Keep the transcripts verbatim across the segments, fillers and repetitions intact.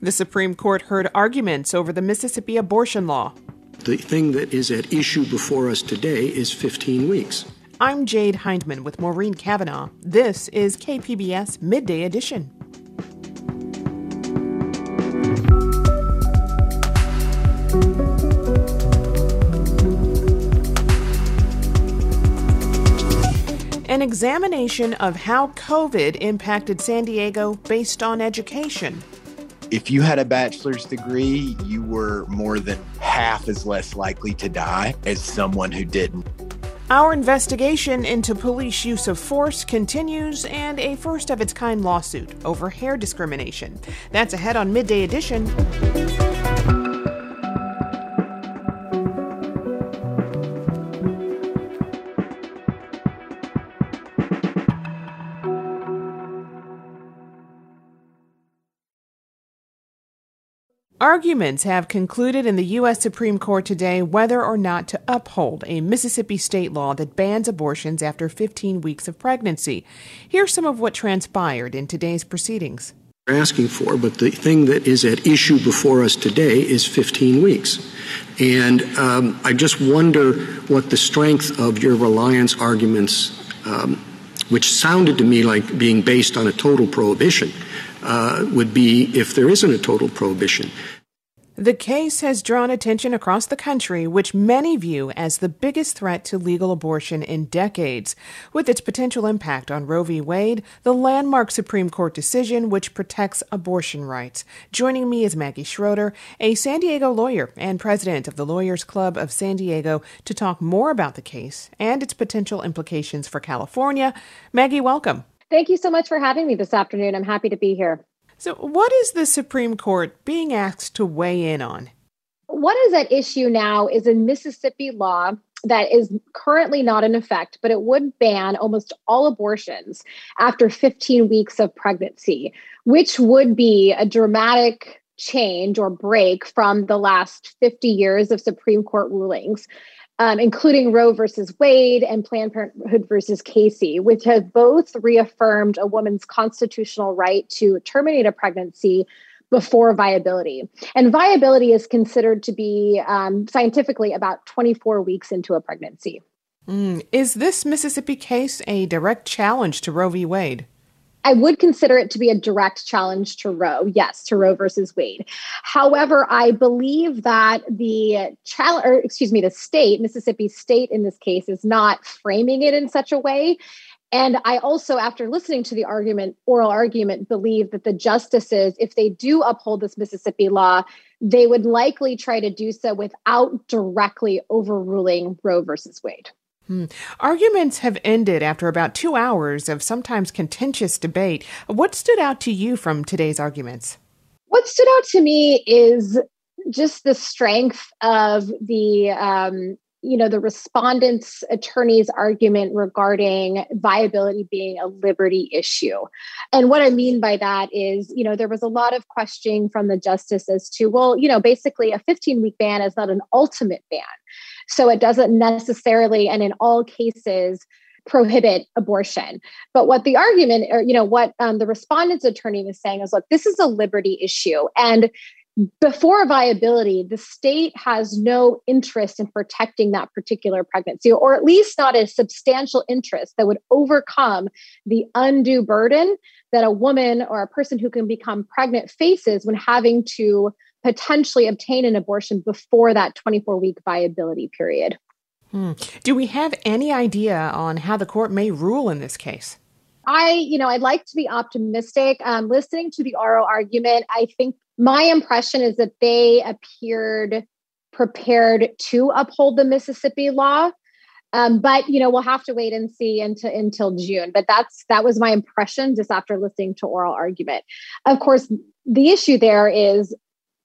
The Supreme Court heard arguments over the Mississippi abortion law. The thing that is at issue before us today is fifteen weeks. I'm Jade Hindman with Maureen Cavanaugh. This is K P B S Midday Edition. An examination of how COVID impacted San Diego based on education. If you had a bachelor's degree, you were more than half as less likely to die as someone who didn't. Our investigation into police use of force continues, and a first-of-its-kind lawsuit over hair discrimination. That's ahead on Midday Edition. Arguments have concluded in the U S Supreme Court today whether or not to uphold a Mississippi state law that bans abortions after fifteen weeks of pregnancy. Here's some of what transpired in today's proceedings. We're asking for, but the thing that is at issue before us today is fifteen weeks. And um, I just wonder what the strength of your reliance arguments, um, which sounded to me like being based on a total prohibition, uh, would be if there isn't a total prohibition. The case has drawn attention across the country, which many view as the biggest threat to legal abortion in decades, with its potential impact on Roe v. Wade, the landmark Supreme Court decision which protects abortion rights. Joining me is Maggie Schroeder, a San Diego lawyer and president of the Lawyers Club of San Diego, to talk more about the case and its potential implications for California. Maggie, welcome. Thank you so much for having me this afternoon. I'm happy to be here. So what is the Supreme Court being asked to weigh in on? What is at issue now is a Mississippi law that is currently not in effect, but it would ban almost all abortions after fifteen weeks of pregnancy, which would be a dramatic change or break from the last fifty years of Supreme Court rulings, um, including Roe versus Wade and Planned Parenthood versus Casey, which have both reaffirmed a woman's constitutional right to terminate a pregnancy before viability. And viability is considered to be um, scientifically about twenty-four weeks into a pregnancy. Mm. Is this Mississippi case a direct challenge to Roe v. Wade? I would consider it to be a direct challenge to Roe, yes, to Roe versus Wade. However, I believe that the challenge, or excuse me, the state, Mississippi State in this case, is not framing it in such a way. And I also, after listening to the argument, oral argument, believe that the justices, if they do uphold this Mississippi law, they would likely try to do so without directly overruling Roe versus Wade. Hmm. Arguments have ended after about two hours of sometimes contentious debate. What stood out to you from today's arguments? What stood out to me is just the strength of the, um, you know, the respondent's attorney's argument regarding viability being a liberty issue. And what I mean by that is, you know, there was a lot of questioning from the justice as to, well, you know, basically a fifteen-week ban is not an ultimate ban. So it doesn't necessarily, and in all cases, prohibit abortion. But what the argument, or, you know, what um, the respondent's attorney was saying is, look, this is a liberty issue. And before viability, the state has no interest in protecting that particular pregnancy, or at least not a substantial interest that would overcome the undue burden that a woman or a person who can become pregnant faces when having to potentially obtain an abortion before that twenty-four week viability period. Hmm. Do we have any idea on how the court may rule in this case? I, you know, I'd like to be optimistic. Um, listening to the oral argument, I think my impression is that they appeared prepared to uphold the Mississippi law. Um, but, you know, we'll have to wait and see until, until June. But that's that was my impression just after listening to oral argument. Of course, the issue there is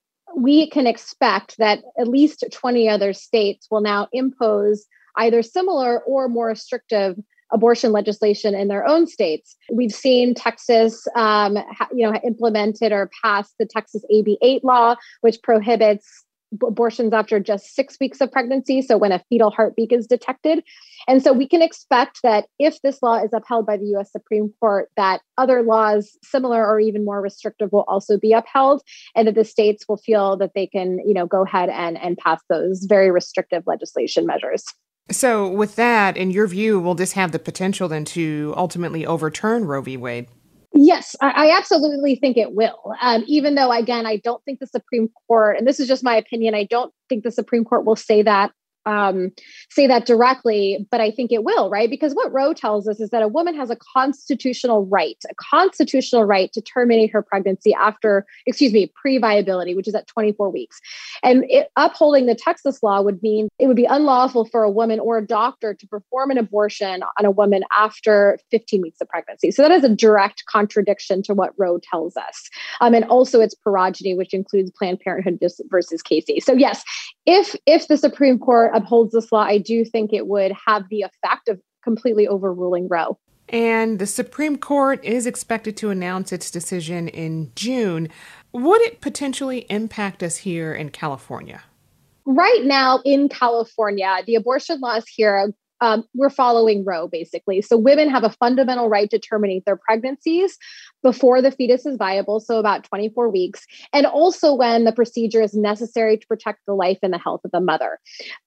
we can expect that at least twenty other states will now impose either similar or more restrictive abortion legislation in their own states. We've seen Texas, um, ha, you know, implemented or passed the Texas A B eight law, which prohibits abortions after just six weeks of pregnancy, so when a fetal heartbeat is detected. And so we can expect that if this law is upheld by the U S Supreme Court, that other laws similar or even more restrictive will also be upheld, and that the states will feel that they can, you know, go ahead and, and pass those very restrictive legislation measures. So with that, in your view, will this have the potential then to ultimately overturn Roe v. Wade? Yes, I, I absolutely think it will. Um, even though, again, I don't think the Supreme Court, and this is just my opinion, I don't think the Supreme Court will say that um, say that directly, but I think it will, right? Because what Roe tells us is that a woman has a constitutional right, a constitutional right to terminate her pregnancy after, excuse me, pre-viability, which is at twenty-four weeks. And it, upholding the Texas law would mean it would be unlawful for a woman or a doctor to perform an abortion on a woman after fifteen weeks of pregnancy. So that is a direct contradiction to what Roe tells us. Um, and also its progeny, which includes Planned Parenthood versus Casey. So yes, if if the Supreme Court upholds this law, I do think it would have the effect of completely overruling Roe. And the Supreme Court is expected to announce its decision in June. Would it potentially impact us here in California? Right now in California, the abortion laws here, um, we're following Roe, basically. So women have a fundamental right to terminate their pregnancies before the fetus is viable, so about twenty-four weeks, and also when the procedure is necessary to protect the life and the health of the mother.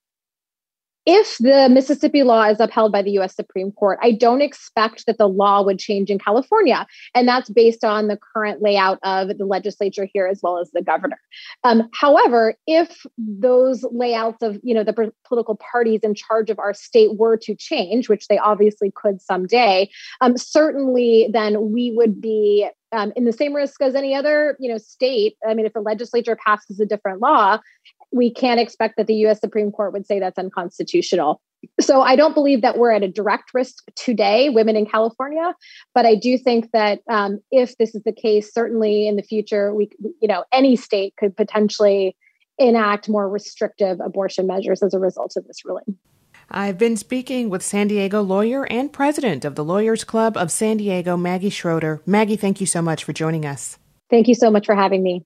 If the Mississippi law is upheld by the U S Supreme Court, I don't expect that the law would change in California. And that's based on the current layout of the legislature here as well as the governor. Um, however, if those layouts of, you know, the p- political parties in charge of our state were to change, which they obviously could someday, um, certainly then we would be um, in the same risk as any other, you know, state. I mean, if the legislature passes a different law, we can't expect that the U S Supreme Court would say that's unconstitutional. So I don't believe that we're at a direct risk today, women in California, but I do think that um, if this is the case, certainly in the future, we, you know, any state could potentially enact more restrictive abortion measures as a result of this ruling. I've been speaking with San Diego lawyer and president of the Lawyers Club of San Diego, Maggie Schroeder. Maggie, thank you so much for joining us. Thank you so much for having me.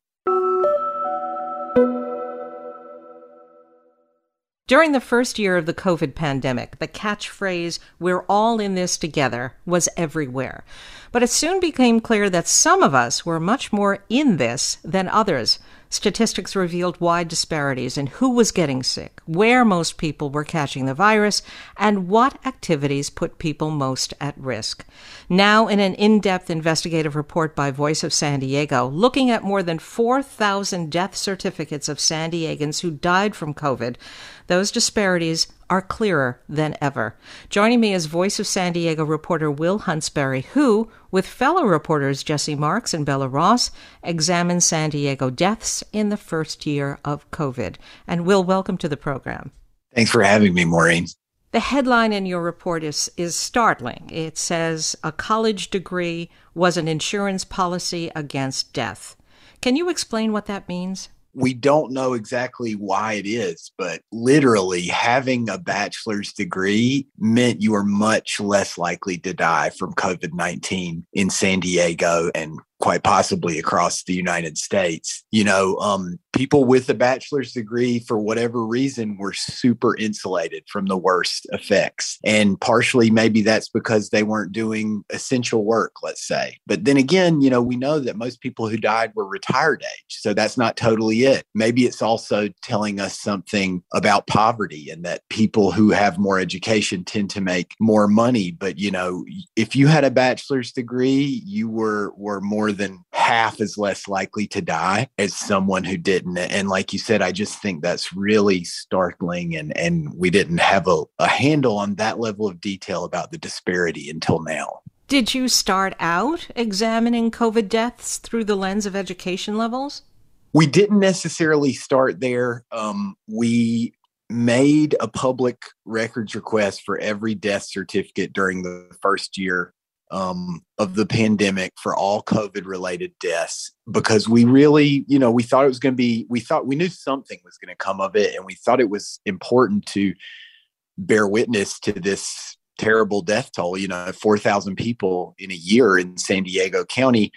During the first year of the COVID pandemic, the catchphrase, "we're all in this together," was everywhere. But it soon became clear that some of us were much more in this than others. Statistics revealed wide disparities in who was getting sick, where most people were catching the virus, and what activities put people most at risk. Now, in an in-depth investigative report by Voice of San Diego, looking at more than four thousand death certificates of San Diegans who died from COVID, those disparities are clearer than ever. Joining me is Voice of San Diego reporter Will Huntsberry, who, with fellow reporters Jesse Marks and Bella Ross, examined San Diego deaths in the first year of COVID. And Will, welcome to the program. Thanks for having me, Maureen. The headline in your report is, is startling. It says, "A college degree was an insurance policy against death." Can you explain what that means? We don't know exactly why it is, but literally having a bachelor's degree meant you were much less likely to die from COVID nineteen in San Diego and quite possibly across the United States. You know, um, people with a bachelor's degree, for whatever reason, were super insulated from the worst effects. And partially, maybe that's because they weren't doing essential work, let's say. But then again, you know, we know that most people who died were retired age. So that's not totally it. Maybe it's also telling us something about poverty and that people who have more education tend to make more money. But, you know, if you had a bachelor's degree, you were, were more than half as less likely to die as someone who didn't. And like you said, I just think that's really startling. And, and we didn't have a, a handle on that level of detail about the disparity until now. Did you start out examining COVID deaths through the lens of education levels? We didn't necessarily start there. Um, we made a public records request for every death certificate during the first year Um, of the pandemic for all COVID-related deaths, because we really, you know, we thought it was going to be, we thought we knew something was going to come of it, and we thought it was important to bear witness to this terrible death toll, you know, four thousand people in a year in San Diego County.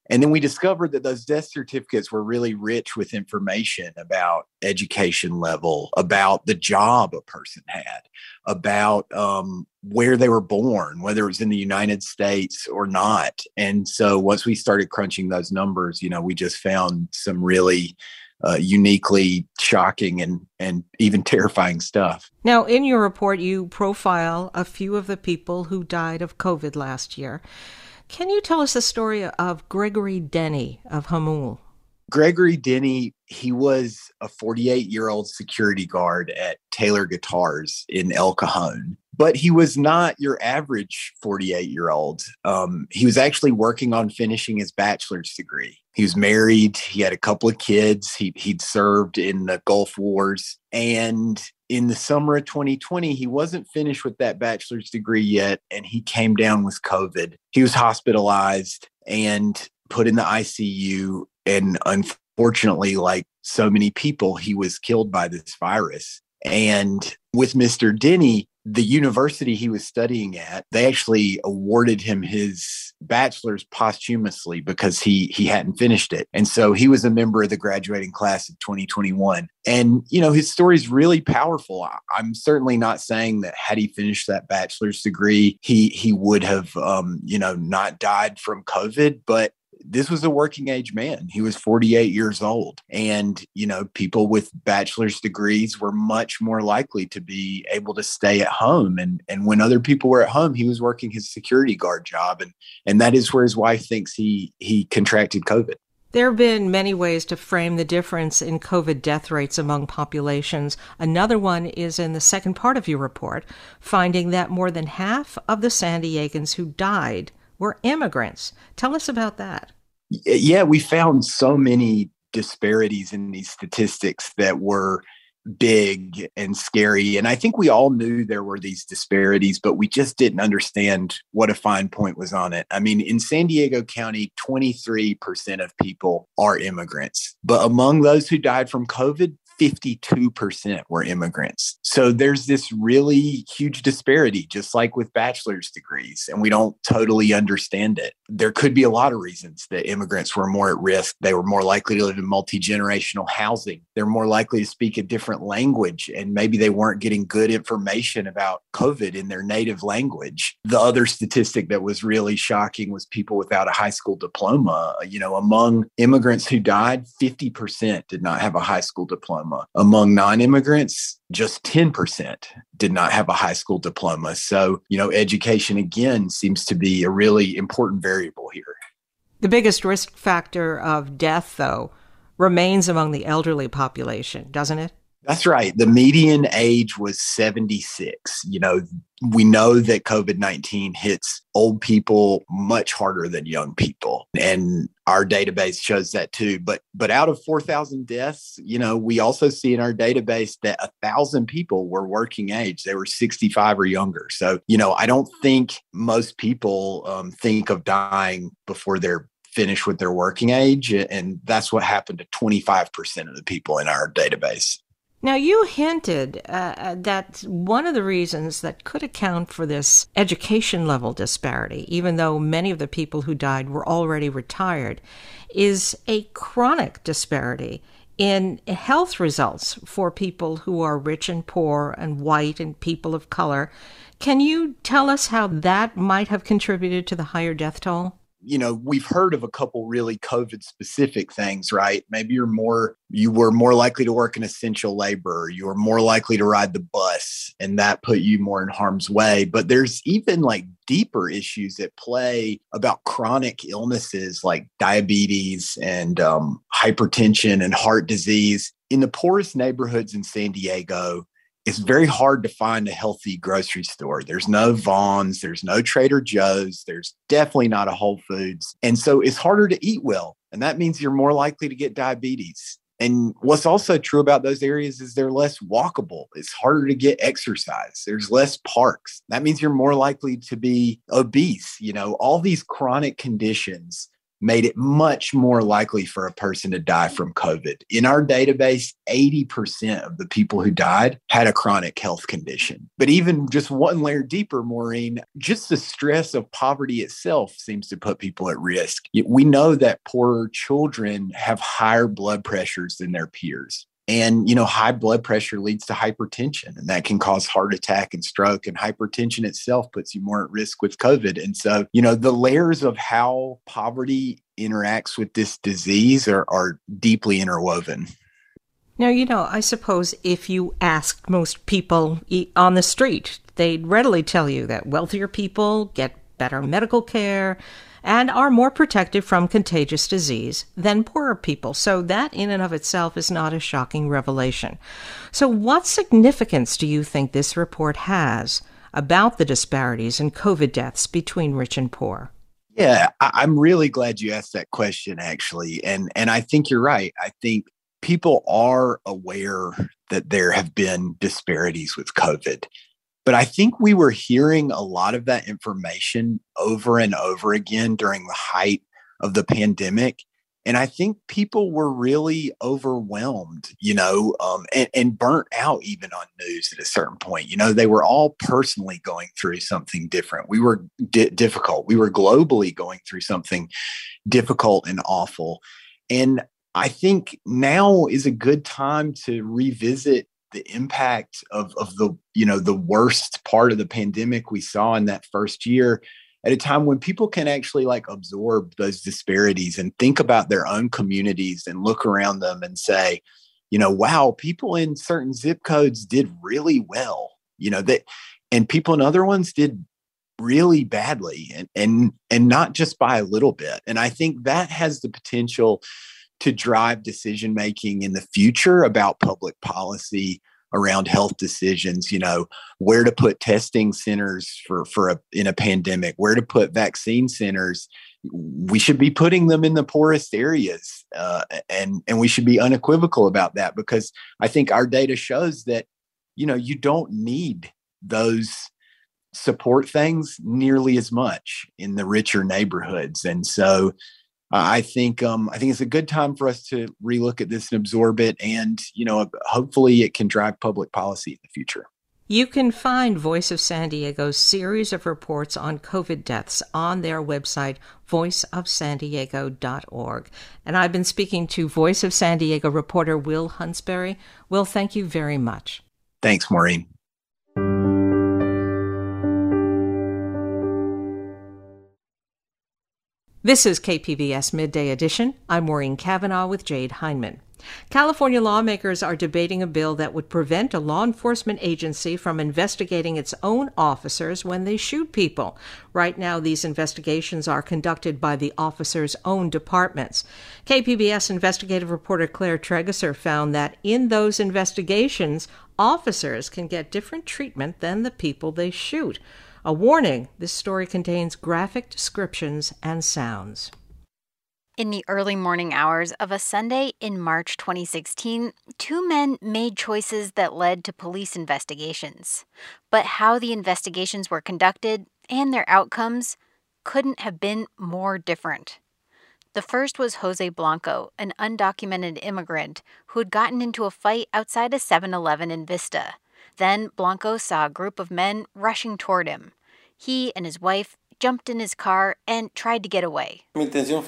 And then we discovered that those death certificates were really rich with information about education level, about the job a person had, about um, where they were born, whether it was in the United States or not. And so once we started crunching those numbers, you know, we just found some really uh, uniquely shocking and, and even terrifying stuff. Now, in your report, you profile a few of the people who died of COVID last year. Can you tell us the story of Gregory Denny of Hamul? Gregory Denny, he was a forty-eight-year-old security guard at Taylor Guitars in El Cajon. But he was not your average forty-eight-year-old. Um, he was actually working on finishing his bachelor's degree. He was married. He had a couple of kids. He, he'd served in the Gulf Wars. And in the summer of twenty twenty, he wasn't finished with that bachelor's degree yet, and he came down with COVID. He was hospitalized and put in the I C U. And unfortunately, like so many people, he was killed by this virus. And with Mister Denny, the university he was studying at, they actually awarded him his bachelor's posthumously because he he hadn't finished it. And so he was a member of the graduating class of twenty twenty-one. And, you know, his story is really powerful. I'm certainly not saying that had he finished that bachelor's degree, he he would have, um, you know, not died from COVID. But this was a working age man. He was forty-eight years old. And, you know, people with bachelor's degrees were much more likely to be able to stay at home. And, and when other people were at home, he was working his security guard job. And, and that is where his wife thinks he, he contracted COVID. There have been many ways to frame the difference in COVID death rates among populations. Another one is in the second part of your report, finding that more than half of the San Diegans who died were immigrants. Tell us about that. Yeah, we found so many disparities in these statistics that were big and scary. And I think we all knew there were these disparities, but we just didn't understand what a fine point was on it. I mean, in San Diego County, twenty-three percent of people are immigrants. But among those who died from COVID, fifty-two percent were immigrants. So there's this really huge disparity, just like with bachelor's degrees, and we don't totally understand it. There could be a lot of reasons that immigrants were more at risk. They were more likely to live in multi-generational housing. They're more likely to speak a different language, and maybe they weren't getting good information about COVID in their native language. The other statistic that was really shocking was people without a high school diploma. You know, among immigrants who died, fifty percent did not have a high school diploma. Among non-immigrants, just ten percent did not have a high school diploma. So, you know, education, again, seems to be a really important variable here. The biggest risk factor of death, though, remains among the elderly population, doesn't it? That's right. The median age was seventy-six. You know, we know that COVID nineteen hits old people much harder than young people. And our database shows that too. But but out of four thousand deaths, you know, we also see in our database that one thousand people were working age. They were sixty-five or younger. So, you know, I don't think most people um, think of dying before they're finished with their working age. And that's what happened to twenty-five percent of the people in our database. Now, you hinted uh, that one of the reasons that could account for this education level disparity, even though many of the people who died were already retired, is a chronic disparity in health results for people who are rich and poor and white and people of color. Can you tell us how that might have contributed to the higher death toll? You know, we've heard of a couple really COVID specific things, right? Maybe you're more, you were more likely to work in essential labor. You were more likely to ride the bus, and that put you more in harm's way. But there's even like deeper issues at play about chronic illnesses like diabetes and um, hypertension and heart disease. In the poorest neighborhoods in San Diego, it's very hard to find a healthy grocery store. There's no Vons, there's no Trader Joe's, there's definitely not a Whole Foods. And so it's harder to eat well. And that means you're more likely to get diabetes. And what's also true about those areas is they're less walkable. It's harder to get exercise. There's less parks. That means you're more likely to be obese. You know, all these chronic conditions made it much more likely for a person to die from COVID. In our database, eighty percent of the people who died had a chronic health condition. But even just one layer deeper, Maureen, just the stress of poverty itself seems to put people at risk. We know that poorer children have higher blood pressures than their peers. And, you know, high blood pressure leads to hypertension, and that can cause heart attack and stroke. And hypertension itself puts you more at risk with COVID. And so, you know, the layers of how poverty interacts with this disease are, are deeply interwoven. Now, you know, I suppose if you asked most people on the street, they'd readily tell you that wealthier people get better medical care and are more protected from contagious disease than poorer people. So that in and of itself is not a shocking revelation. So what significance do you think this report has about the disparities in COVID deaths between rich and poor? Yeah, I'm really glad you asked that question, actually. And, and I think you're right. I think people are aware that there have been disparities with COVID. But I think we were hearing a lot of that information over and over again during the height of the pandemic. And I think people were really overwhelmed, you know, um, and, and burnt out even on news at a certain point. You know, they were all personally going through something different. We were di- difficult. We were globally going through something difficult and awful. And I think now is a good time to revisit the impact of, of the, you know, the worst part of the pandemic we saw in that first year, at a time when people can actually like absorb those disparities and think about their own communities and look around them and say, you know, wow, people in certain zip codes did really well, you know, that, and people in other ones did really badly, and, and, and not just by a little bit. And I think that has the potential to drive decision-making in the future about public policy around health decisions, you know, where to put testing centers for, for a, in a pandemic, where to put vaccine centers. We should be putting them in the poorest areas. Uh, and, and we should be unequivocal about that, because I think our data shows that, you know, you don't need those support things nearly as much in the richer neighborhoods. And so Uh, I think um, I think it's a good time for us to relook at this and absorb it, and you know, hopefully it can drive public policy in the future. You can find Voice of San Diego's series of reports on COVID deaths on their website, voice of san diego dot org. And I've been speaking to Voice of San Diego reporter Will Huntsberry. Will, thank you very much. Thanks, Maureen. This is K P B S Midday Edition. I'm Maureen Cavanaugh with Jade Heinman. California lawmakers are debating a bill that would prevent a law enforcement agency from investigating its own officers when they shoot people. Right now, these investigations are conducted by the officers' own departments. K P B S investigative reporter Claire Trageser found that in those investigations, officers can get different treatment than the people they shoot. A warning, this story contains graphic descriptions and sounds. In the early morning hours of a Sunday in March twenty sixteen, two men made choices that led to police investigations. But how the investigations were conducted and their outcomes couldn't have been more different. The first was Jose Blanco, an undocumented immigrant who had gotten into a fight outside a seven eleven in Vista. Then Blanco saw a group of men rushing toward him. He and his wife jumped in his car and tried to get away. My intention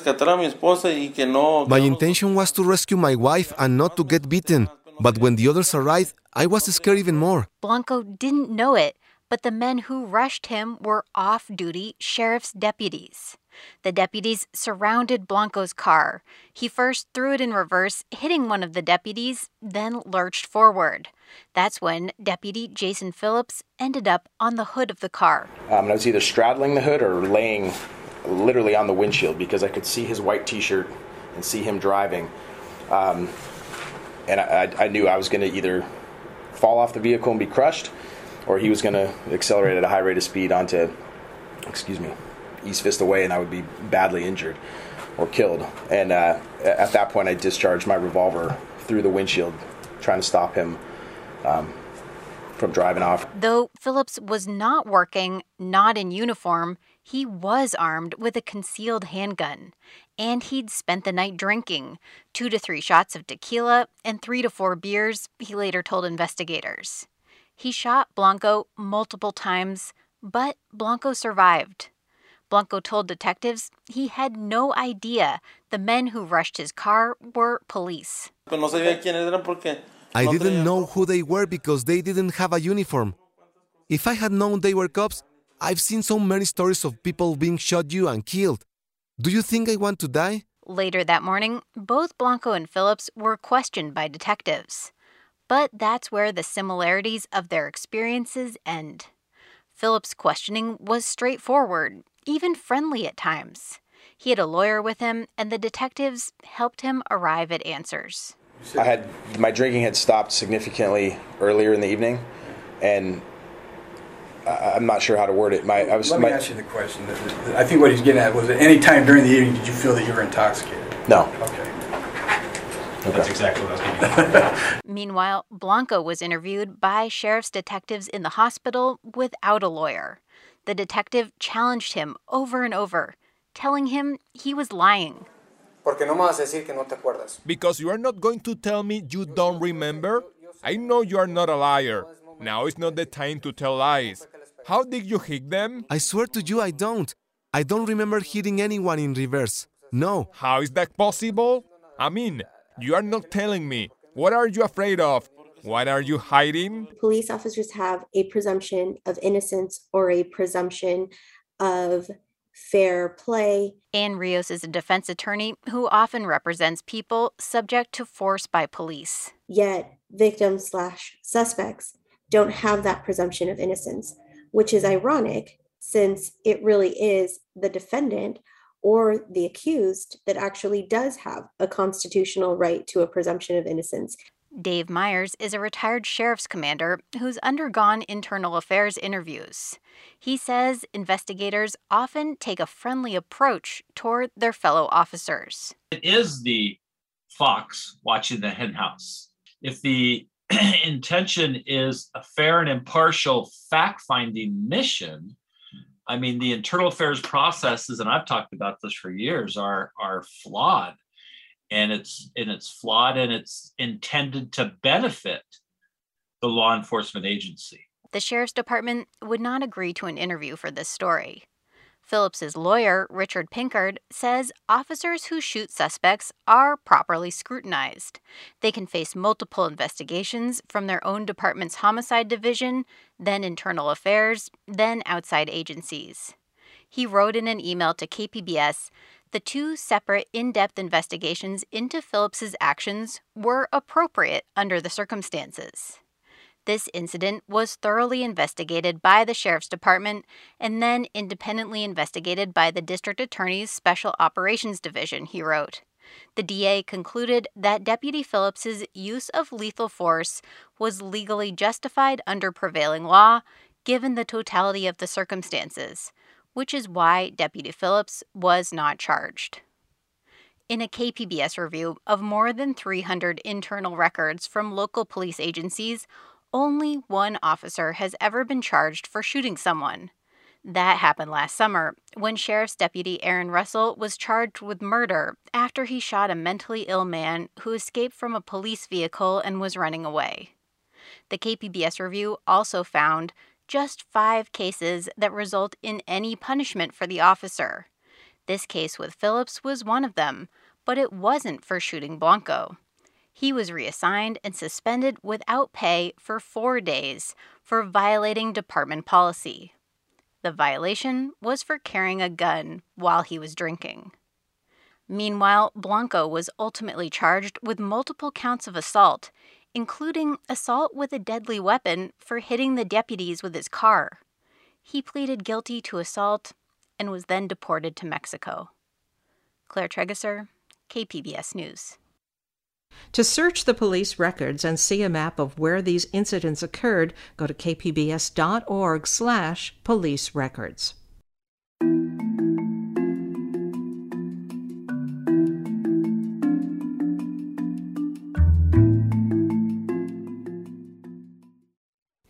was to rescue my wife and not to get beaten. But when the others arrived, I was scared even more. Blanco didn't know it, but the men who rushed him were off-duty sheriff's deputies. The deputies surrounded Blanco's car. He first threw it in reverse, hitting one of the deputies, then lurched forward. That's when Deputy Jason Phillips ended up on the hood of the car. Um, I was either straddling the hood or laying literally on the windshield because I could see his white T-shirt and see him driving. Um, and I, I knew I was going to either fall off the vehicle and be crushed, or he was going to accelerate at a high rate of speed onto, excuse me, East Vista Way, and I would be badly injured or killed. And uh, at that point, I discharged my revolver through the windshield, trying to stop him um, from driving off. Though Phillips was not working, not in uniform, He was armed with a concealed handgun, and he'd spent the night drinking two to three shots of tequila and three to four beers, he later told investigators. He shot Blanco multiple times, but Blanco survived. Blanco told detectives he had no idea the men who rushed his car were police. I didn't know who they were because they didn't have a uniform. If I had known they were cops, I've seen so many stories of people being shot you and killed. Do you think I want to die? Later that morning, both Blanco and Phillips were questioned by detectives. But that's where the similarities of their experiences end. Phillips' questioning was straightforward, even friendly at times. He had a lawyer with him, and the detectives helped him arrive at answers. I had my drinking had stopped significantly earlier in the evening, and I, I'm not sure how to word it. My, I was. Let me my, ask you the question. I think what he's getting at was, at any time during the evening, did you feel that you were intoxicated? No. Okay. Okay. That's exactly what I was getting at. Meanwhile, Blanco was interviewed by sheriff's detectives in the hospital without a lawyer. The detective challenged him over and over, telling him he was lying. Because you are not going to tell me you don't remember? I know you are not a liar. Now is not the time to tell lies. How did you hit them? I swear to you I don't. I don't remember hitting anyone in reverse. No. How is that possible? I mean, you are not telling me. What are you afraid of? What are you hiding? Police officers have a presumption of innocence or a presumption of fair play. Ann Rios is a defense attorney who often represents people subject to force by police. Yet victims slash suspects don't have that presumption of innocence, which is ironic since it really is the defendant or the accused that actually does have a constitutional right to a presumption of innocence. Dave Myers is a retired sheriff's commander who's undergone internal affairs interviews. He says investigators often take a friendly approach toward their fellow officers. It is the fox watching the henhouse. If the intention is a fair and impartial fact-finding mission, I mean, the internal affairs processes, and I've talked about this for years, are, are flawed. And it's and it's flawed, and it's intended to benefit the law enforcement agency. The sheriff's department would not agree to an interview for this story. Phillips's lawyer, Richard Pinkard, says officers who shoot suspects are properly scrutinized. They can face multiple investigations from their own department's homicide division, then internal affairs, then outside agencies. He wrote in an email to K P B S, the two separate in-depth investigations into Phillips's actions were appropriate under the circumstances. This incident was thoroughly investigated by the Sheriff's Department and then independently investigated by the District Attorney's Special Operations Division, he wrote. The D A concluded that Deputy Phillips's use of lethal force was legally justified under prevailing law, given the totality of the circumstances, which is why Deputy Phillips was not charged. In a K P B S review of more than three hundred internal records from local police agencies, only one officer has ever been charged for shooting someone. That happened last summer, when Sheriff's Deputy Aaron Russell was charged with murder after he shot a mentally ill man who escaped from a police vehicle and was running away. The K P B S review also found just five cases that result in any punishment for the officer. This case with Phillips was one of them, but it wasn't for shooting Blanco. He was reassigned and suspended without pay for four days for violating department policy. The violation was for carrying a gun while he was drinking. Meanwhile, Blanco was ultimately charged with multiple counts of assault, including assault with a deadly weapon for hitting the deputies with his car. He pleaded guilty to assault and was then deported to Mexico. Claire Tregeser, K P B S News. To search the police records and see a map of where these incidents occurred, go to kpbs.org slash police records.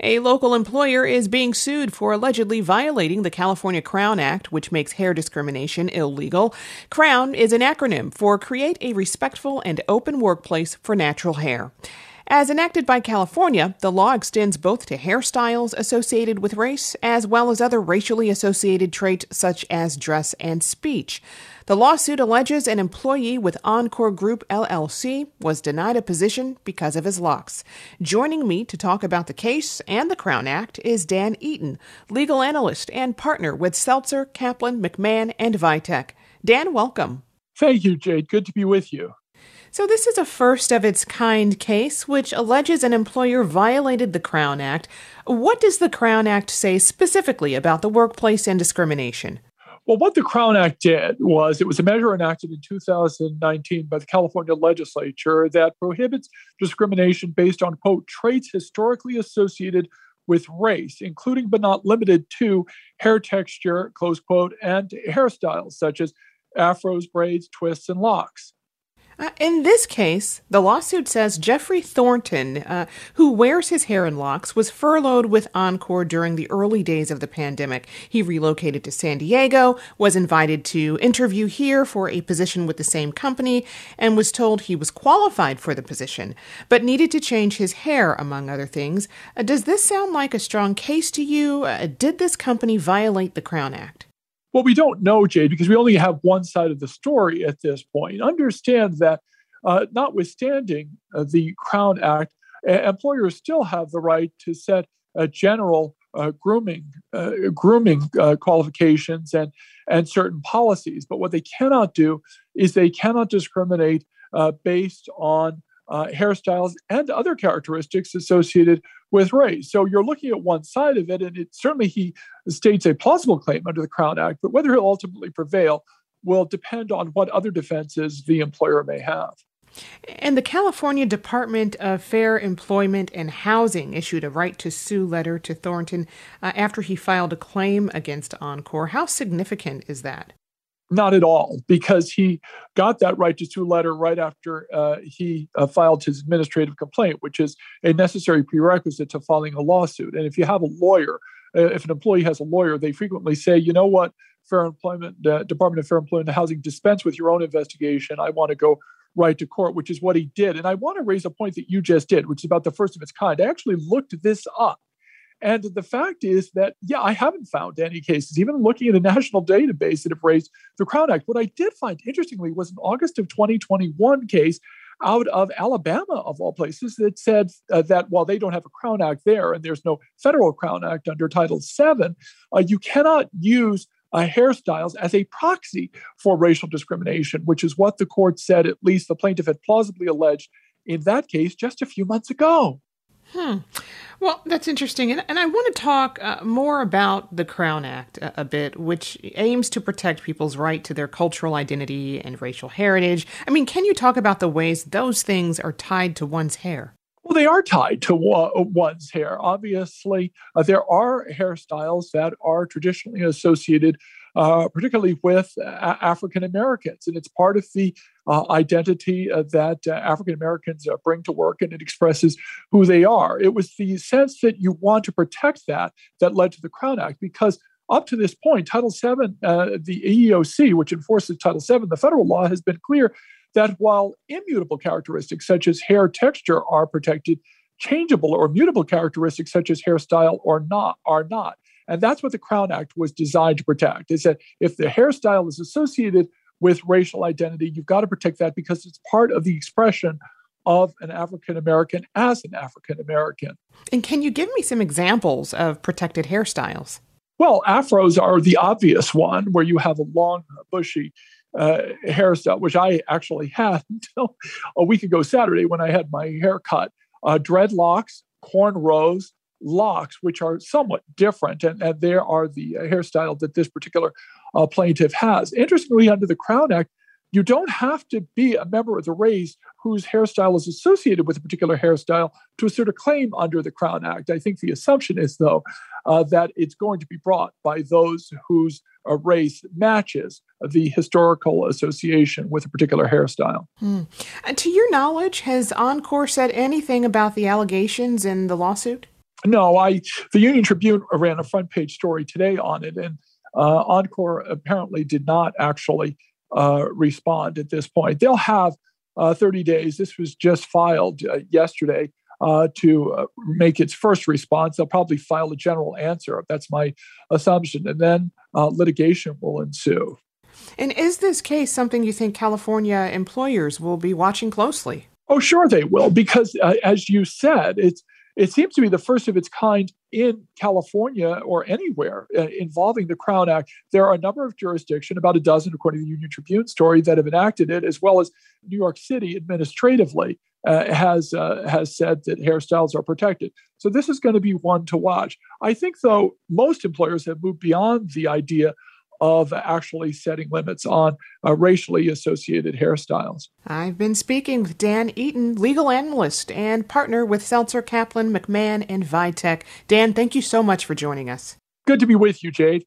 A local employer is being sued for allegedly violating the California Crown Act, which makes hair discrimination illegal. CROWN is an acronym for Create a Respectful and Open Workplace for Natural Hair. As enacted by California, the law extends both to hairstyles associated with race as well as other racially associated traits such as dress and speech. The lawsuit alleges an employee with Encore Group L L C was denied a position because of his locks. Joining me to talk about the case and the Crown Act is Dan Eaton, legal analyst and partner with Seltzer, Kaplan, McMahon, and Vitek. Dan, welcome. Thank you, Jade. Good to be with you. So this is a first-of-its-kind case which alleges an employer violated the Crown Act. What does the Crown Act say specifically about the workplace and discrimination? Well, what the Crown Act did was it was a measure enacted in two thousand nineteen by the California legislature that prohibits discrimination based on, quote, traits historically associated with race, including but not limited to hair texture, close quote, and hairstyles such as afros, braids, twists, and locks. Uh, in this case, the lawsuit says Jeffrey Thornton, uh, who wears his hair in locks, was furloughed with Encore during the early days of the pandemic. He relocated to San Diego, was invited to interview here for a position with the same company, and was told he was qualified for the position, but needed to change his hair, among other things. Uh, does this sound like a strong case to you? Uh, did this company violate the Crown Act? Well, we don't know, Jade, because we only have one side of the story at this point. Understand that uh, notwithstanding uh, the Crown Act, uh, employers still have the right to set uh, general uh, grooming uh, grooming uh, qualifications and, and certain policies. But what they cannot do is they cannot discriminate uh, based on uh, hairstyles and other characteristics associated with race. So you're looking at one side of it, and it certainly he states a plausible claim under the Crown Act, but whether he'll ultimately prevail will depend on what other defenses the employer may have. And the California Department of Fair Employment and Housing issued a right to sue letter to Thornton uh, after he filed a claim against Encore. How significant is that? Not at all, because he got that right to sue letter right after uh, he uh, filed his administrative complaint, which is a necessary prerequisite to filing a lawsuit. And if you have a lawyer, uh, if an employee has a lawyer, they frequently say, you know what, Fair Employment, uh, Department of Fair Employment and Housing, dispense with your own investigation. I want to go right to court, which is what he did. And I want to raise a point that you just did, which is about the first of its kind. I actually looked this up. And the fact is that, yeah, I haven't found any cases, even looking at a national database that have raised the Crown Act. What I did find, interestingly, was an August of twenty twenty-one case out of Alabama, of all places, that said uh, that while they don't have a Crown Act there and there's no federal Crown Act under Title seven, uh, you cannot use uh, hairstyles as a proxy for racial discrimination, which is what the court said, at least the plaintiff had plausibly alleged in that case just a few months ago. Hmm. Well, that's interesting. And, and I want to talk uh, more about the Crown Act a, a bit, which aims to protect people's right to their cultural identity and racial heritage. I mean, can you talk about the ways those things are tied to one's hair? Well, they are tied to uh, one's hair. Obviously, uh, there are hairstyles that are traditionally associated Uh, particularly with uh, African Americans. And it's part of the uh, identity uh, that uh, African Americans uh, bring to work, and it expresses who they are. It was the sense that you want to protect that that led to the Crown Act, because up to this point, Title seven, uh, the E E O C, which enforces Title seven, the federal law, has been clear that while immutable characteristics such as hair texture are protected, changeable or mutable characteristics such as hairstyle or not are not. And that's what the Crown Act was designed to protect, is that if the hairstyle is associated with racial identity, you've got to protect that because it's part of the expression of an African American as an African American. And can you give me some examples of protected hairstyles? Well, afros are the obvious one, where you have a long, bushy uh, hairstyle, which I actually had until a week ago Saturday when I had my hair cut. Uh, dreadlocks, cornrows, locks, which are somewhat different, and, and there are the uh, hairstyle that this particular uh, plaintiff has. Interestingly, under the Crown Act, you don't have to be a member of the race whose hairstyle is associated with a particular hairstyle to assert a claim under the Crown Act. I think the assumption is, though, uh, that it's going to be brought by those whose uh, race matches the historical association with a particular hairstyle. Hmm. And to your knowledge, has Encore said anything about the allegations in the lawsuit? No, I the Union Tribune ran a front page story today on it, and uh, Encore apparently did not actually uh, respond at this point. They'll have uh, thirty days. This was just filed uh, yesterday uh, to uh, make its first response. They'll probably file a general answer. That's my assumption, and then uh, litigation will ensue. And is this case something you think California employers will be watching closely? Oh, sure they will, because uh, as you said, it's it seems to be the first of its kind in California or anywhere uh, involving the Crown Act. There are a number of jurisdictions, about a dozen, according to the Union Tribune story, that have enacted it, as well as New York City administratively uh, has uh, has said that hairstyles are protected. So this is going to be one to watch. I think, though, most employers have moved beyond the idea of actually setting limits on uh, racially associated hairstyles. I've been speaking with Dan Eaton, legal analyst and partner with Seltzer, Kaplan, McMahon, and Vitek. Dan, thank you so much for joining us. Good to be with you, Jade.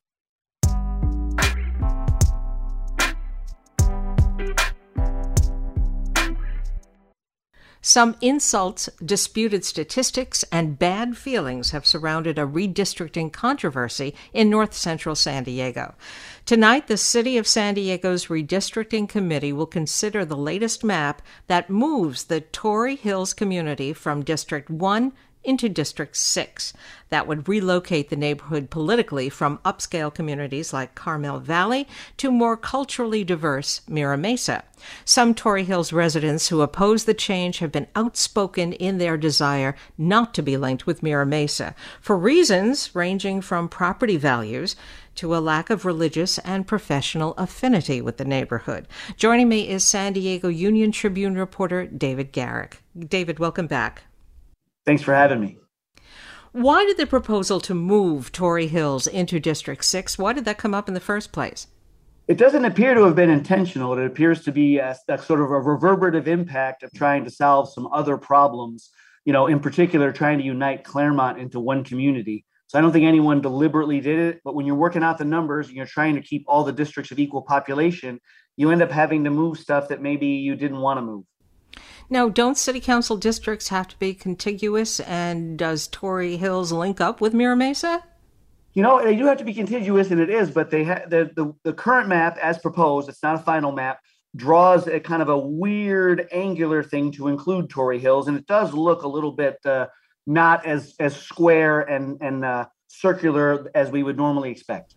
Some insults, disputed statistics, and bad feelings have surrounded a redistricting controversy in north central San Diego. Tonight, the City of San Diego's redistricting committee will consider the latest map that moves the Torrey Hills community from District one into District six. That would relocate the neighborhood politically from upscale communities like Carmel Valley to more culturally diverse Mira Mesa. Some Torrey Hills residents who oppose the change have been outspoken in their desire not to be linked with Mira Mesa, for reasons ranging from property values to a lack of religious and professional affinity with the neighborhood. Joining me is San Diego Union Tribune reporter David Garrick. David, welcome back. Thanks for having me. Why did the proposal to move Torrey Hills into District six, why did that come up in the first place? It doesn't appear to have been intentional. It appears to be a, a sort of a reverberative impact of trying to solve some other problems, you know, in particular, trying to unite Claremont into one community. So I don't think anyone deliberately did it, but when you're working out the numbers and you're trying to keep all the districts of equal population, you end up having to move stuff that maybe you didn't want to move. Now, don't city council districts have to be contiguous, and does Torrey Hills link up with Mira Mesa? You know, they do have to be contiguous, and it is, but they ha- the, the the current map, as proposed, it's not a final map, draws a kind of a weird angular thing to include Torrey Hills, and it does look a little bit uh, not as as square and and uh, circular as we would normally expect.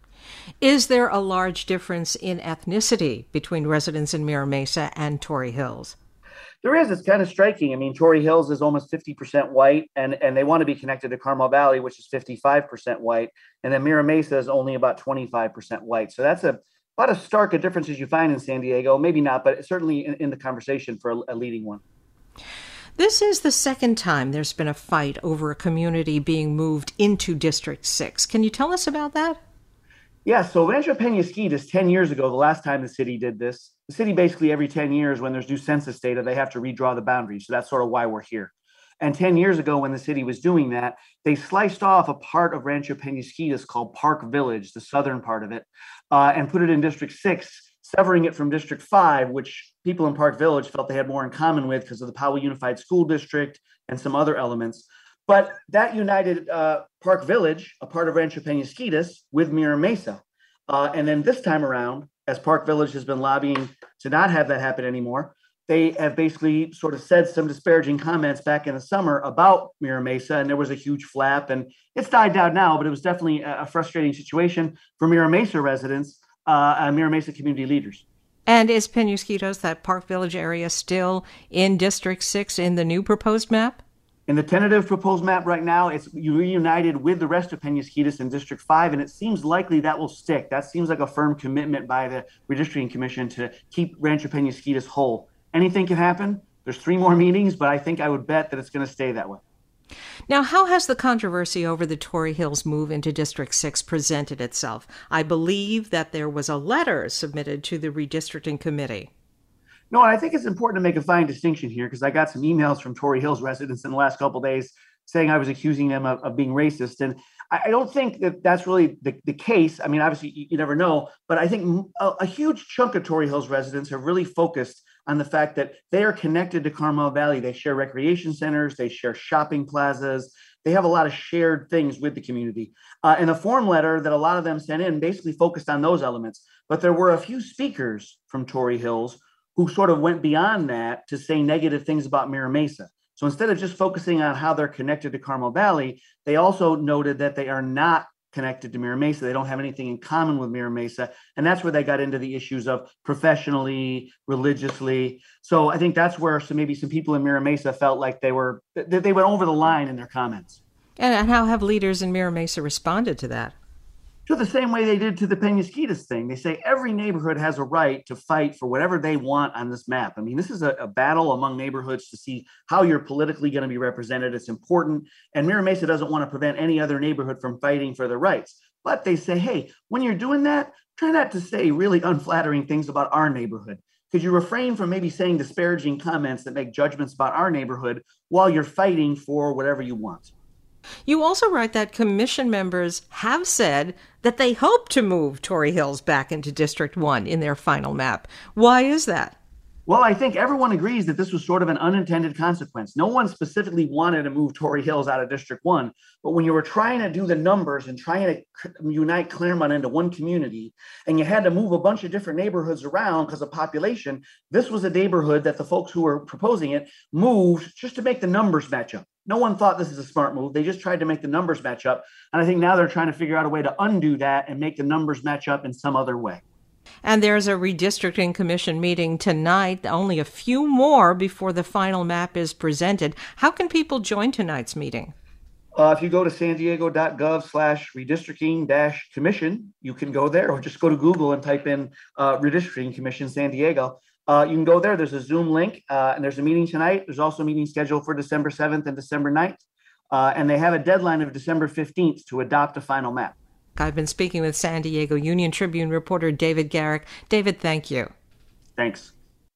Is there a large difference in ethnicity between residents in Mira Mesa and Torrey Hills? There is. It's kind of striking. I mean, Torrey Hills is almost fifty percent white, and, and they want to be connected to Carmel Valley, which is fifty-five percent white. And then Mira Mesa is only about twenty-five percent white. So that's a about as stark a difference as you find in San Diego. Maybe not, but certainly in, in the conversation for a, a leading one. This is the second time there's been a fight over a community being moved into District six. Can you tell us about that? Yeah, so Rancho Peñasquitas, ten years ago, the last time the city did this, the city basically every ten years when there's new census data, they have to redraw the boundaries. So that's sort of why we're here. And ten years ago when the city was doing that, they sliced off a part of Rancho Peñasquitas called Park Village, the southern part of it, uh, and put it in District six, severing it from District five, which people in Park Village felt they had more in common with because of the Powell Unified School District and some other elements. But that united uh, Park Village, a part of Rancho Peñasquitas, with Mira Mesa. Uh, and then this time around, as Park Village has been lobbying to not have that happen anymore, they have basically sort of said some disparaging comments back in the summer about Mira Mesa, and there was a huge flap. And it's died down now, but it was definitely a frustrating situation for Mira Mesa residents, uh, and Mira Mesa community leaders. And is Peñasquitos, that Park Village area, still in District six in the new proposed map? In the tentative proposed map right now, it's reunited with the rest of Peñasquitas in District five, and it seems likely that will stick. That seems like a firm commitment by the Redistricting Commission to keep Rancho Peñasquitas whole. Anything can happen. There's three more meetings, but I think I would bet that it's going to stay that way. Now, how has the controversy over the Torrey Hills move into District six presented itself? I believe that there was a letter submitted to the Redistricting Committee. No, I think it's important to make a fine distinction here because I got some emails from Torrey Hills residents in the last couple of days saying I was accusing them of, of being racist. And I, I don't think that that's really the, the case. I mean, obviously, you, you never know. But I think a, a huge chunk of Torrey Hills residents have really focused on the fact that they are connected to Carmel Valley. They share recreation centers. They share shopping plazas. they have a lot of shared things with the community. Uh, and the form letter that a lot of them sent in basically focused on those elements. But there were a few speakers from Torrey Hills who sort of went beyond that to say negative things about Mira Mesa. So instead of just focusing on how they're connected to Carmel Valley, they also noted that they are not connected to Mira Mesa. They don't have anything in common with Mira Mesa. And that's where they got into the issues of professionally, religiously. So I think that's where some, maybe some people in Mira Mesa felt like they were, they went over the line in their comments. And how have leaders in Mira Mesa responded to that? To the same way they did to the Penasquitos thing. They say every neighborhood has a right to fight for whatever they want on this map. I mean, this is a, a battle among neighborhoods to see how you're politically going to be represented. It's important. And Mira Mesa doesn't want to prevent any other neighborhood from fighting for their rights. But they say, hey, when you're doing that, try not to say really unflattering things about our neighborhood. Could you refrain from maybe saying disparaging comments that make judgments about our neighborhood while you're fighting for whatever you want? You also write that commission members have said that they hope to move Torrey Hills back into District one in their final map. Why is that? Well, I think everyone agrees that this was sort of an unintended consequence. No one specifically wanted to move Torrey Hills out of District one, but when you were trying to do the numbers and trying to unite Claremont into one community, and you had to move a bunch of different neighborhoods around because of population, this was a neighborhood that the folks who were proposing it moved just to make the numbers match up. No one thought this is a smart move. They just tried to make the numbers match up. And I think now they're trying to figure out a way to undo that and make the numbers match up in some other way. And there's a redistricting commission meeting tonight, only a few more before the final map is presented. How can people join tonight's meeting? Uh, if you go to san diego dot gov slash redistricting dash commission, you can go there, or just go to Google and type in uh, redistricting commission San Diego. Uh, you can go there. There's a Zoom link, uh, and there's a meeting tonight. There's also a meeting scheduled for December seventh and December ninth. Uh, and they have a deadline of December fifteenth to adopt a final map. I've been speaking with San Diego Union Tribune reporter David Garrick. David, thank you. Thanks.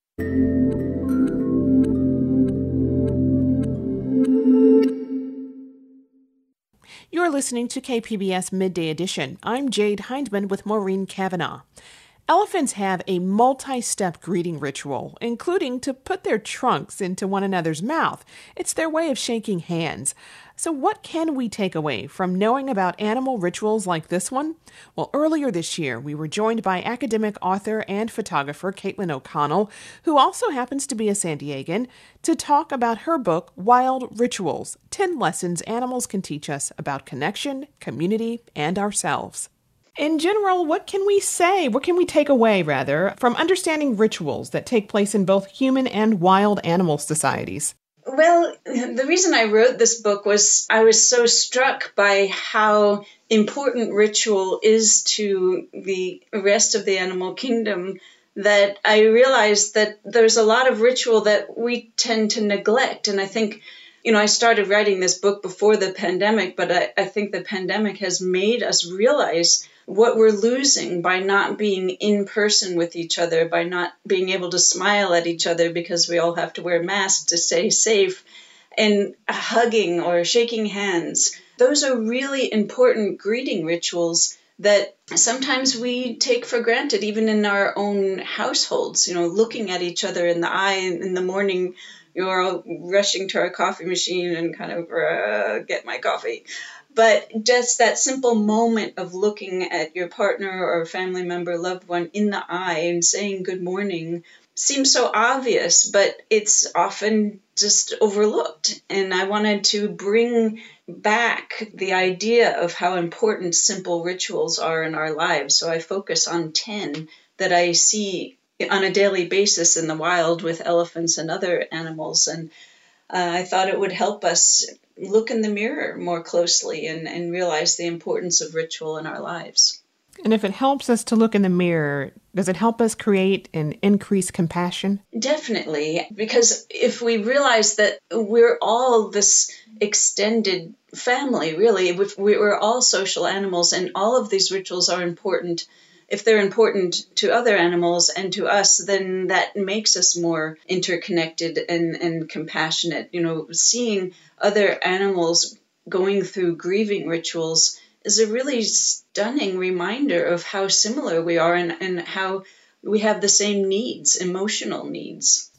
You're listening to K P B S Midday Edition. I'm Jade Hindman with Maureen Cavanaugh. Elephants have a multi-step greeting ritual, including to put their trunks into one another's mouth. It's their way of shaking hands. So what can we take away from knowing about animal rituals like this one? Well, earlier this year, we were joined by academic author and photographer Caitlin O'Connell, who also happens to be a San Diegan, to talk about her book, Wild Rituals, ten Lessons Animals Can Teach Us About Connection, Community, and Ourselves. In general, what can we say, what can we take away, rather, from understanding rituals that take place in both human and wild animal societies? Well, the reason I wrote this book was I was so struck by how important ritual is to the rest of the animal kingdom that I realized that there's a lot of ritual that we tend to neglect. And I think, you know, I started writing this book before the pandemic, but I, I think the pandemic has made us realize what we're losing by not being in person with each other, by not being able to smile at each other because we all have to wear masks to stay safe, and hugging or shaking hands. Those are really important greeting rituals that sometimes we take for granted, even in our own households. You know, looking at each other in the eye in the morning, you're all rushing to our coffee machine and kind of uh, get my coffee. But just that simple moment of looking at your partner or a family member, loved one in the eye and saying good morning seems so obvious, but it's often just overlooked. And I wanted to bring back the idea of how important simple rituals are in our lives. So I focus on ten that I see on a daily basis in the wild with elephants and other animals. And uh, I thought it would help us look in the mirror more closely and, and realize the importance of ritual in our lives. And if it helps us to look in the mirror, does it help us create and increase compassion? Definitely, because if we realize that we're all this extended family, really, we're all social animals, and all of these rituals are important. If they're important to other animals and to us, then that makes us more interconnected and, and compassionate. You know, seeing other animals going through grieving rituals is a really stunning reminder of how similar we are and, and how we have the same needs, emotional needs.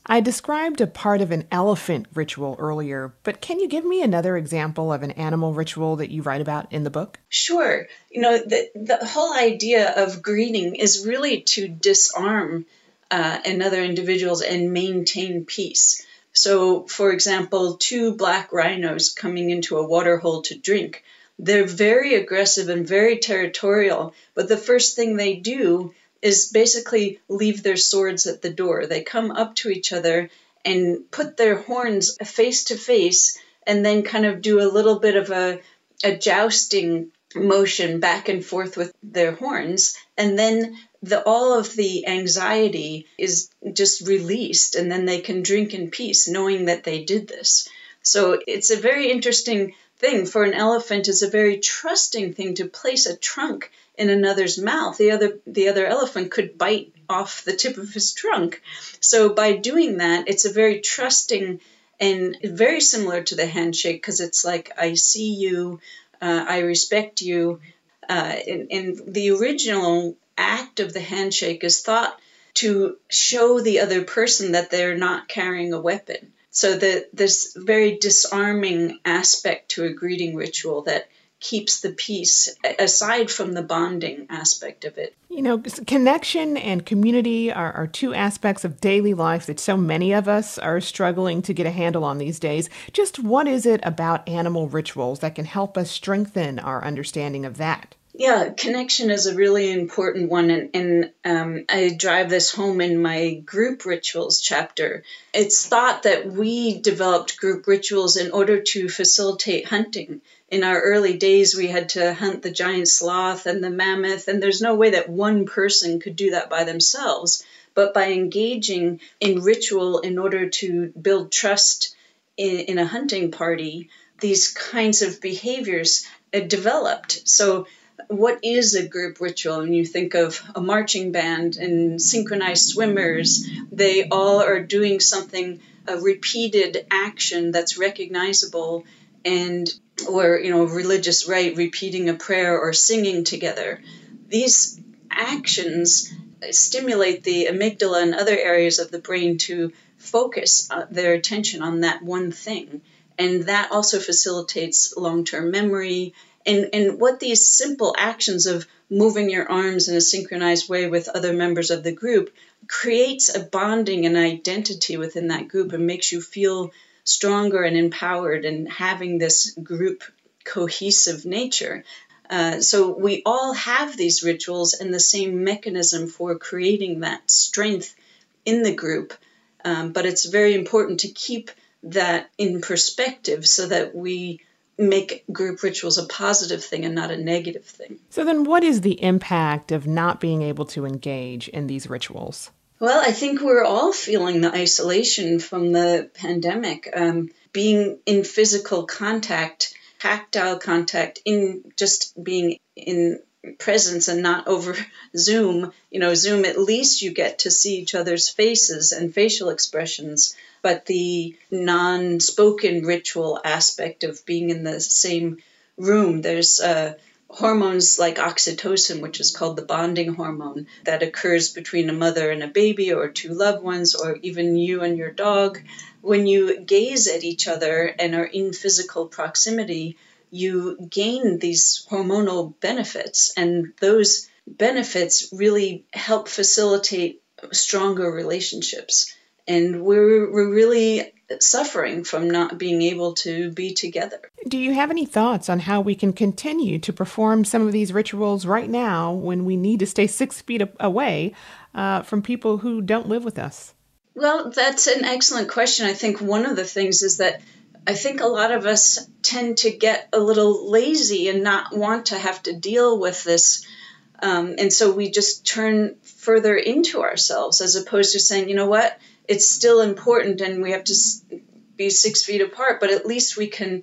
I described a part of an elephant ritual earlier, but can you give me another example of an animal ritual that you write about in the book? Sure. You know, the, the whole idea of greeting is really to disarm uh, another individuals and maintain peace. So, for example, two black rhinos coming into a water hole to drink, they're very aggressive and very territorial, but the first thing they do is basically leave their swords at the door. They come up to each other and put their horns face to face and then kind of do a little bit of a, a jousting motion back and forth with their horns. And then the, all of the anxiety is just released, and then they can drink in peace knowing that they did this. So it's a very interesting thing. For an elephant, it's a very trusting thing to place a trunk in another's mouth. The other the other elephant could bite off the tip of his trunk. So by doing that, it's a very trusting and very similar to the handshake, because it's like, I see you, uh, I respect you. Uh, and, and the original act of the handshake is thought to show the other person that they're not carrying a weapon. So that this very disarming aspect to a greeting ritual that keeps the peace, aside from the bonding aspect of it. You know, connection and community are, are two aspects of daily life that so many of us are struggling to get a handle on these days. Just what is it about animal rituals that can help us strengthen our understanding of that? Yeah, connection is a really important one, and, and um, I drive this home in my group rituals chapter. It's thought that we developed group rituals in order to facilitate hunting. In our early days, we had to hunt the giant sloth and the mammoth, and there's no way that one person could do that by themselves. But by engaging in ritual in order to build trust in, in a hunting party, these kinds of behaviors uh, developed. So what is a group ritual? When you think of a marching band and synchronized swimmers, they all are doing something, a repeated action that's recognizable, and or, you know, religious rite, repeating a prayer or singing together. These actions stimulate the amygdala and other areas of the brain to focus uh, their attention on that one thing. And that also facilitates long-term memory. And, and what these simple actions of moving your arms in a synchronized way with other members of the group creates a bonding and identity within that group and makes you feel stronger and empowered and having this group cohesive nature. Uh, so we all have these rituals and the same mechanism for creating that strength in the group. Um, but it's very important to keep that in perspective so that we make group rituals a positive thing and not a negative thing. So then what is the impact of not being able to engage in these rituals? Well, I think we're all feeling the isolation from the pandemic. Um, being in physical contact, tactile contact, in just being in presence and not over Zoom. You know, Zoom, at least you get to see each other's faces and facial expressions. But the non-spoken ritual aspect of being in the same room, there's uh, hormones like oxytocin, which is called the bonding hormone, that occurs between a mother and a baby or two loved ones or even you and your dog. When you gaze at each other and are in physical proximity, you gain these hormonal benefits, and those benefits really help facilitate stronger relationships. And we're, we're really suffering from not being able to be together. Do you have any thoughts on how we can continue to perform some of these rituals right now when we need to stay six feet away uh, from people who don't live with us? Well, that's an excellent question. I think one of the things is that I think a lot of us tend to get a little lazy and not want to have to deal with this. Um, and so we just turn further into ourselves as opposed to saying, you know what, it's still important and we have to be six feet apart, but at least we can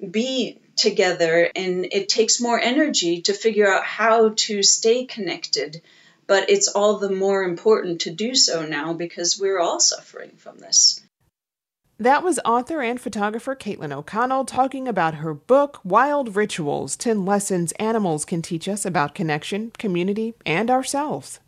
be together. And it takes more energy to figure out how to stay connected. But it's all the more important to do so now because we're all suffering from this. That was author and photographer Caitlin O'Connell talking about her book, Wild Rituals, ten Lessons Animals Can Teach Us About Connection, Community, and Ourselves.